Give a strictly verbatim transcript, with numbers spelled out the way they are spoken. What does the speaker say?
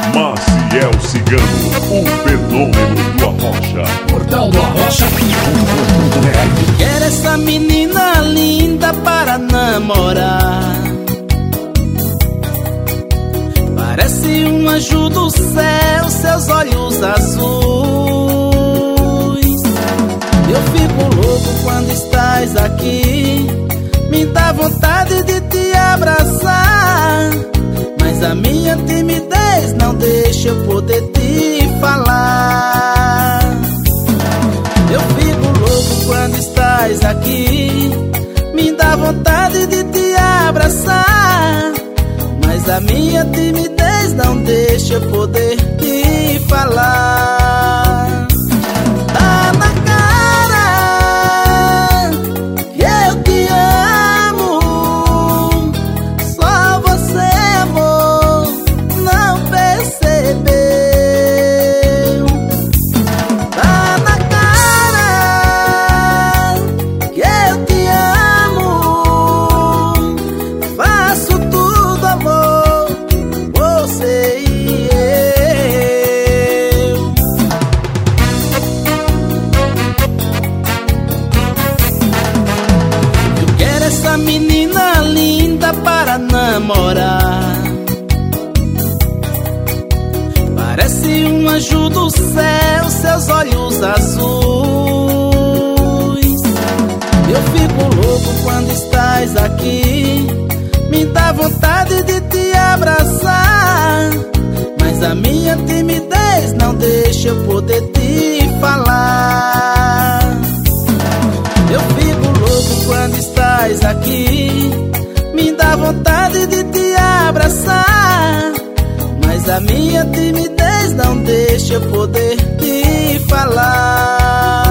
Maciel Cigano, o fenômeno do Arrocha. Portal do Arrocha. Quero essa menina linda para namorar. Parece um anjo do céu, seus olhos azuis. Eu fico louco quando estás aqui, me dá vontade de te abraçar, mas a minha timidez não deixa eu poder te falar. Eu fico louco quando estás aqui, me dá vontade de te abraçar, mas a minha timidez não deixa eu poder te falar. Tá na cara que eu te amo, só você, amor, não percebeu. Tá na cara que eu te amo, faço tudo, amor, você e eu. Eu quero essa menina linda para namorar. Parece um anjo do céu, seus olhos azuis. Eu fico louco quando estás aqui, me dá vontade de te abraçar, mas a minha timidez não deixa eu poder te falar. Eu fico louco quando estás aqui, me dá vontade de te abraçar, mas a minha timidez não deixa eu poder te falar.